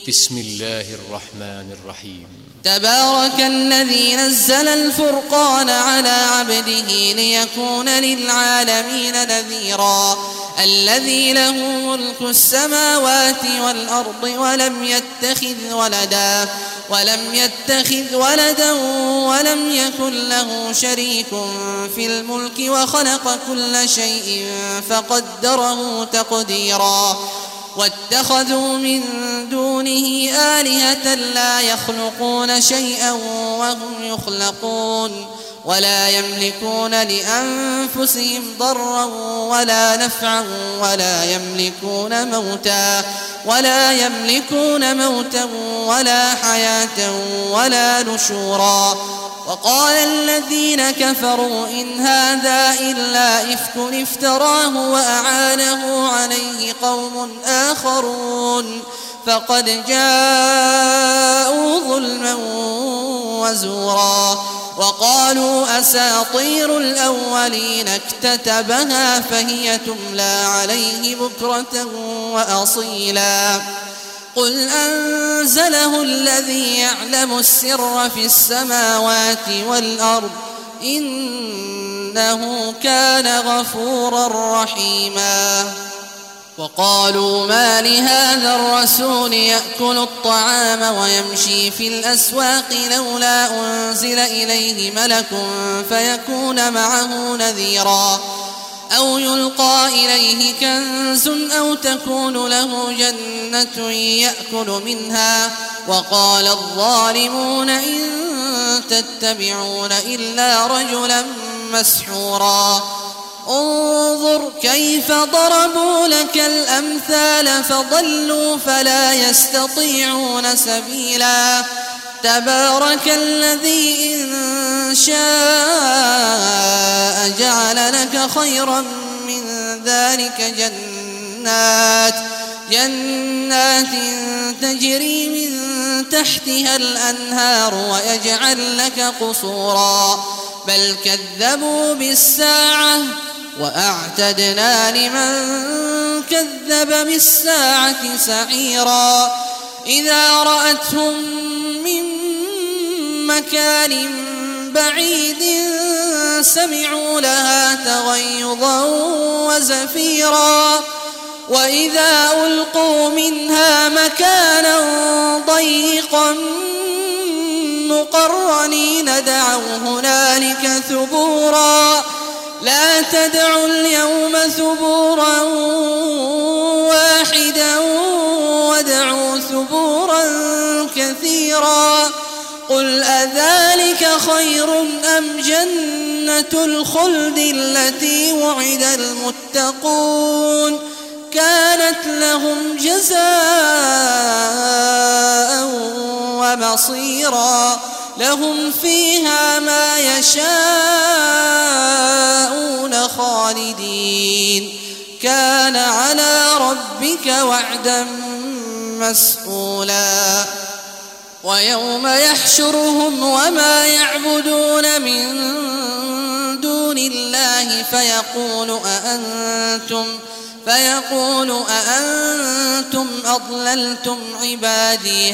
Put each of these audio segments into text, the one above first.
بسم الله الرحمن الرحيم. تبارك الذي نزل الفرقان على عبده ليكون للعالمين نذيرا الذي له ملك السماوات والأرض ولم يتخذ ولدا ولم يكن له شريك في الملك وخلق كل شيء فقدره تقديرا واتخذوا من دونه آلهة لا يخلقون شيئا وهم يخلقون ولا يملكون لأنفسهم ضرا ولا نفعا ولا يملكون موتا ولا حياة ولا نشورا. وقال الذين كفروا إن هذا إلا إفك افتراه وأعانه عليه قوم آخرون فقد جاءوا ظلما وزورا. وقالوا أساطير الأولين اكتتبها فهي تملى عليه بكرة وأصيلا قل أنزله الذي يعلم السر في السماوات والأرض إنه كان غفورا رحيما. وقالوا ما لهذا الرسول يأكل الطعام ويمشي في الأسواق لولا أنزل إليه ملك فيكون معه نذيرا أو يلقى إليه كنز أو تكون له جنة يأكل منها. وقال الظالمون إن تتبعون إلا رجلا مسحورا. انظر كيف ضربوا لك الأمثال فضلوا فلا يستطيعون سبيلا. تبارك الذي إن شاء جعل لك خيرا من ذلك جنات تجري من تحتها الأنهار ويجعل لك قصورا بل كذبوا بالساعة وأعتدنا لمن كذب بالساعة سعيرا. إذا رأتهم من مكان بعيد سمعوا لها تغيظا وزفيرا وإذا ألقوا منها مكانا ضيقا مقرنين دعوا هنالك ثبورا لا تدعوا اليوم ثبورا واحدا وادعوا ثبورا كثيرا. قل أذلك خير أم جنة الخلد التي وعد المتقون كانت لهم جزاء ومصيرا لهم فيها ما يشاءون خالدين كان على ربك وعدا مسئولا. ويوم يحشرهم وما يعبدون من دون الله فيقول أأنتم أضللتم عبادي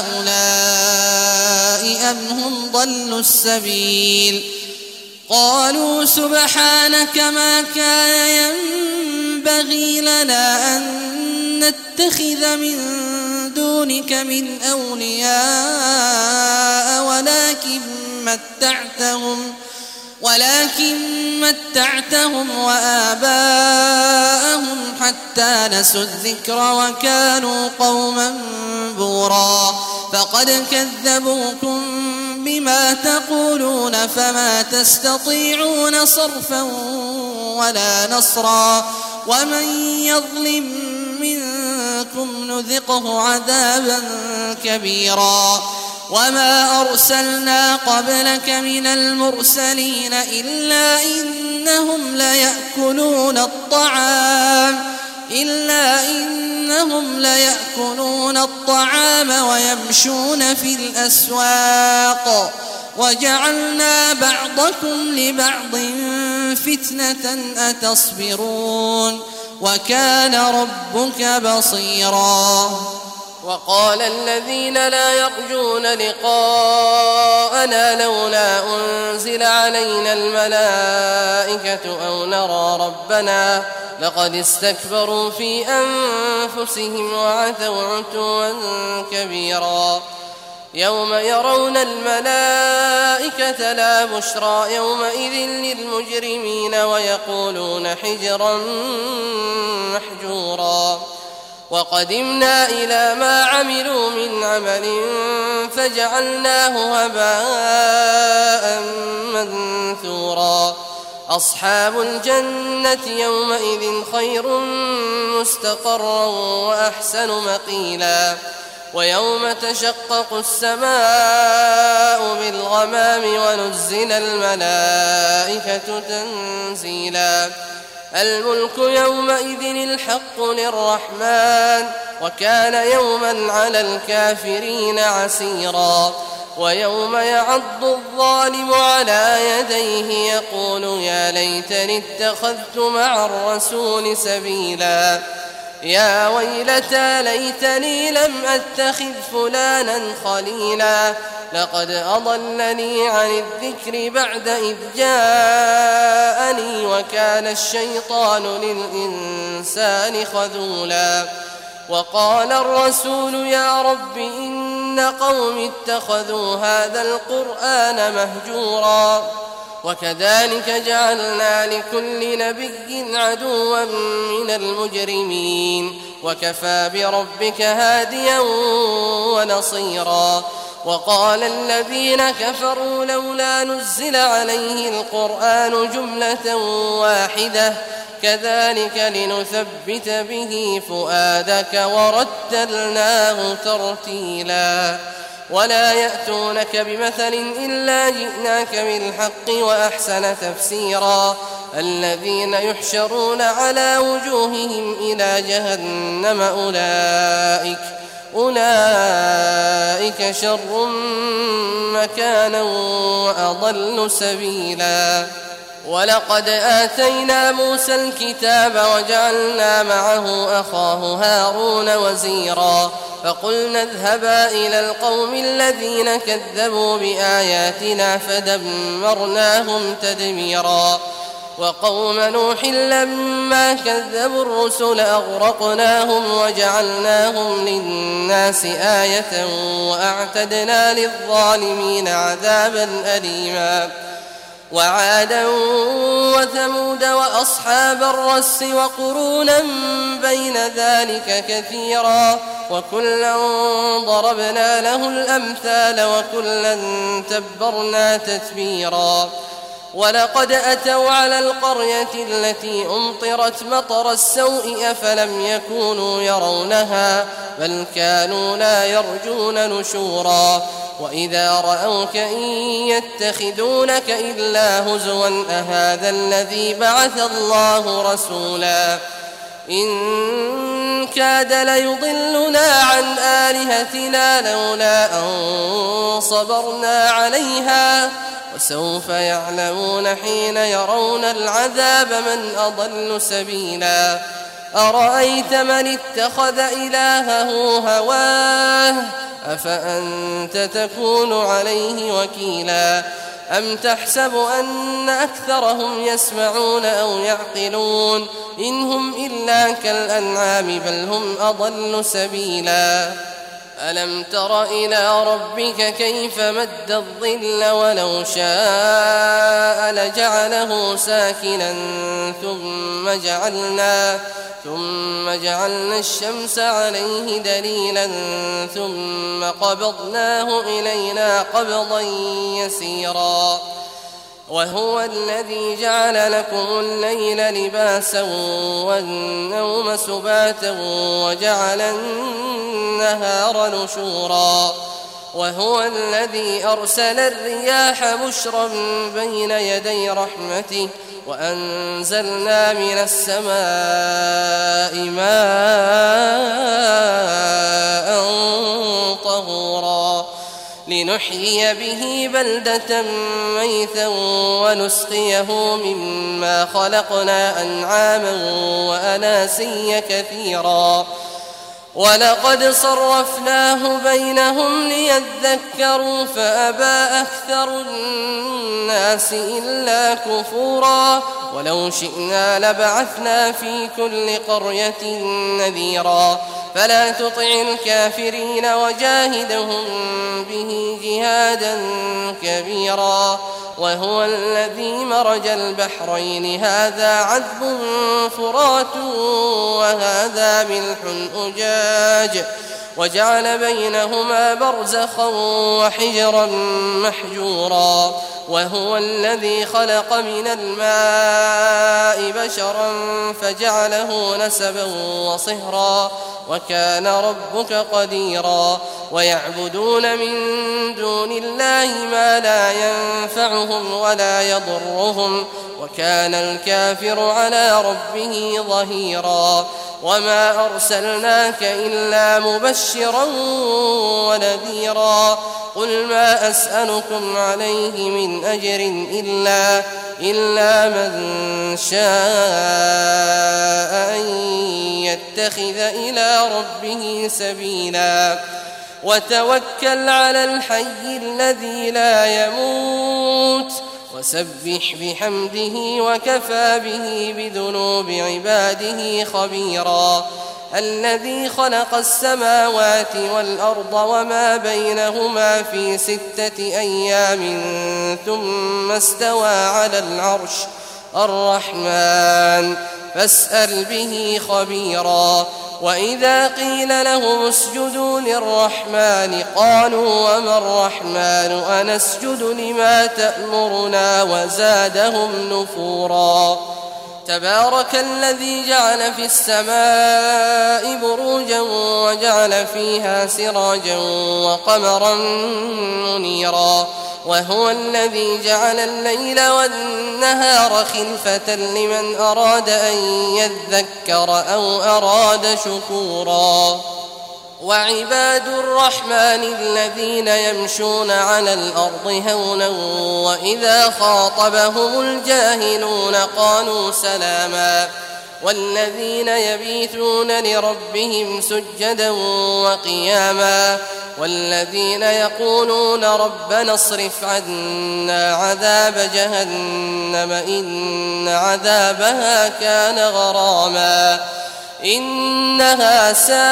هؤلاء أم هم ضلوا السبيل. قالوا سبحانك ما كان ينبغي لنا أن نتخذ من دونك من أولياء ولكن متعتهم وآباءهم حتى نسوا الذكر وكانوا قوما بورا. فقد كذبوكم بما تقولون فما تستطيعون صرفا ولا نصرا ومن يظلم منكم نذقه عذابا كبيرا. وما أرسلنا قبلك من المرسلين إلا إنهم ليأكلون الطعام ويمشون في الأسواق وجعلنا بعضكم لبعض فتنة أتصبرون وكان ربك بصيرا. وقال الذين لا يرجون لقاءنا لولا أنزل علينا الملائكة أو نرى ربنا لقد استكبروا في أنفسهم وعتوا عتوا كبيرا يوم يرون الملائكة لا بشرى يومئذ للمجرمين ويقولون حجرا محجورا وقدمنا إلى ما عملوا من عمل فجعلناه هباء منثورا أصحاب الجنة يومئذ خير مستقرا وأحسن مقيلا ويوم تشقق السماء بالغمام ونزل الملائكة تنزيلا الملك يومئذ الحق للرحمن وكان يوما على الكافرين عسيرا ويوم يعض الظالم على يديه يقول يا ليتني اتخذت مع الرسول سبيلا يا ويلتى ليتني لم أتخذ فلانا خليلا لقد أضلني عن الذكر بعد إذ جاءني وكان الشيطان للإنسان خذولا وقال الرسول يا رب إن قوم اتخذوا هذا القرآن مهجورا وكذلك جعلنا لكل نبي عدوا من المجرمين وكفى بربك هاديا ونصيرا وقال الذين كفروا لولا نزل عليه القرآن جملة واحدة كذلك لنثبت به فؤادك ورتلناه ترتيلا ولا يأتونك بمثل إلا جئناك بالحق وأحسن تفسيرا الذين يحشرون على وجوههم إلى جهنم أولئك شر مكانا وأضل سبيلا ولقد آتينا موسى الكتاب وجعلنا معه أخاه هارون وزيرا فقلنا اذهبا إلى القوم الذين كذبوا بآياتنا فدمرناهم تدميرا وقوم نوح لما كذبوا الرسل أغرقناهم وجعلناهم للناس آية وأعتدنا للظالمين عذابا أليما وعادا وثمود وأصحاب الرس وقرونا بين ذلك كثيرا وكلا ضربنا له الأمثال وكلا تبرنا تتبيرا ولقد أتوا على القرية التي أمطرت مطر السوء أفلم يكونوا يرونها بل كانوا لا يرجون نشورا وإذا رأوك إن يتخذونك إلا هزوا أهذا الذي بعث الله رسولا إن كاد ليضلنا عن آلهتنا لولا أن صبرنا عليها وسوف يعلمون حين يرون العذاب من أضل سبيلا أرأيت من اتخذ إلهه هواه أفأنت تكون عليه وكيلا أم تحسب أن أكثرهم يسمعون أو يعقلون إن هم إلا كالأنعام بل هم أضل سبيلا ألم تر إلى ربك كيف مد الظل ولو شاء لجعله ساكنا ثم جعلنا الشمس عليه دليلا ثم قبضناه إلينا قبضا يسيرا وهو الذي جعل لكم الليل لباسا والنوم سباتا وجعل النهار نشورا وهو الذي أرسل الرياح بشرا بين يدي رحمته وأنزلنا من السماء ماء طهورا لنحيي به بلدة ميتا ونسقيه مما خلقنا أنعاما وأناسيا كثيرا ولقد صرفناه بينهم ليذكروا فأبى أكثر الناس إلا كفورا ولو شئنا لبعثنا في كل قرية نذيرا فلا تطع الكافرين وجاهدهم به جهادا كبيرا وهو الذي مرج البحرين هذا عذب فرات وهذا ملح أجاج وجعل بينهما برزخا وحجرا محجورا وهو الذي خلق من الماء بشرا فجعله نسبا وصهرا وكان ربك قديرا ويعبدون من دون الله ما لا ينفعهم ولا يضرهم وكان الكافر على ربه ظهيرا وما أرسلناك إلا مبشرا ونذيرا قل ما أسألكم عليه من أجر إلا من شاء أن يتخذ إلى ربه سبيلا وتوكل على الحي الذي لا يموت وسبح بحمده وكفى به بذنوب عباده خبيرا الذي خلق السماوات والأرض وما بينهما في 6 أيام ثم استوى على العرش الرحمن فاسأل به خبيرا وإذا قيل لهم اسجدوا للرحمن قالوا وما الرحمن أنسجد لما تأمرنا وزادهم نفورا تبارك الذي جعل في السماء بروجا وجعل فيها سراجا وقمرا منيرا وهو الذي جعل الليل والنهار خلفة لمن أراد أن يذكر أو أراد شكورا وعباد الرحمن الذين يمشون على الأرض هونا وإذا خاطبهم الجاهلون قالوا سلاما والذين يبيتون لربهم سجدا وقياما والذين يقولون ربنا اصرف عنا عذاب جهنم إن عذابها كان غراما إنها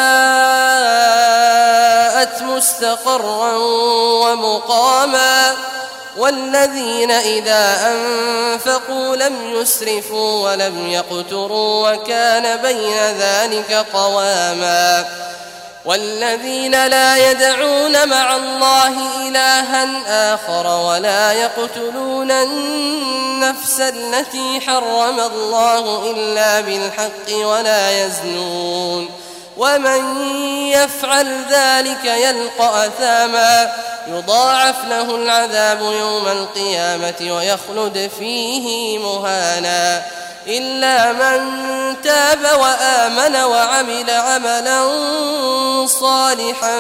ساءت مستقرا ومقاما والذين إذا أنفقوا لم يسرفوا ولم يقتروا وكان بين ذلك قواما والذين لا يدعون مع الله إلها آخر ولا يقتلون النفس التي حرم الله إلا بالحق ولا يزنون ومن يفعل ذلك يلقى أثاما يضاعف له العذاب يوم القيامة ويخلد فيه مهانا إلا من تاب وآمن وعمل عملا صالحا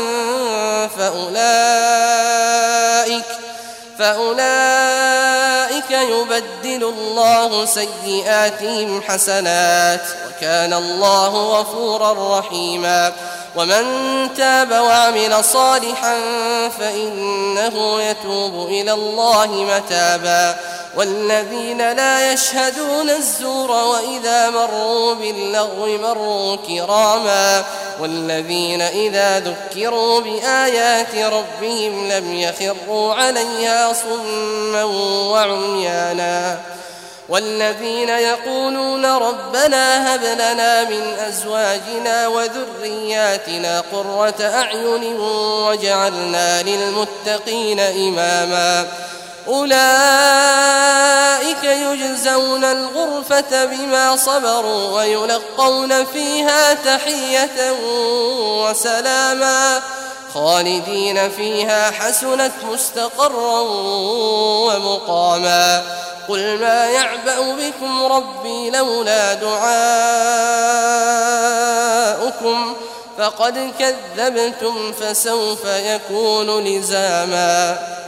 فأولئك يبدل الله سيئاتهم حسنات وكان الله غفورا رحيما ومن تاب وعمل صالحا فإنه يتوب إلى الله متابا والذين لا يشهدون الزور وإذا مروا باللغو مروا كراما والذين إذا ذكروا بآيات ربهم لم يخروا عليها صما وعميانا والذين يقولون ربنا هب لنا من أزواجنا وذرياتنا قرة أعين واجعلنا للمتقين إماما أولئك يجزون الغرفة بما صبروا ويلقون فيها تحية وسلاما خالدين فيها حسنت مستقرا ومقاما قل ما يعبأ بكم ربي لولا دعاؤكم فقد كذبتم فسوف يكون لزاما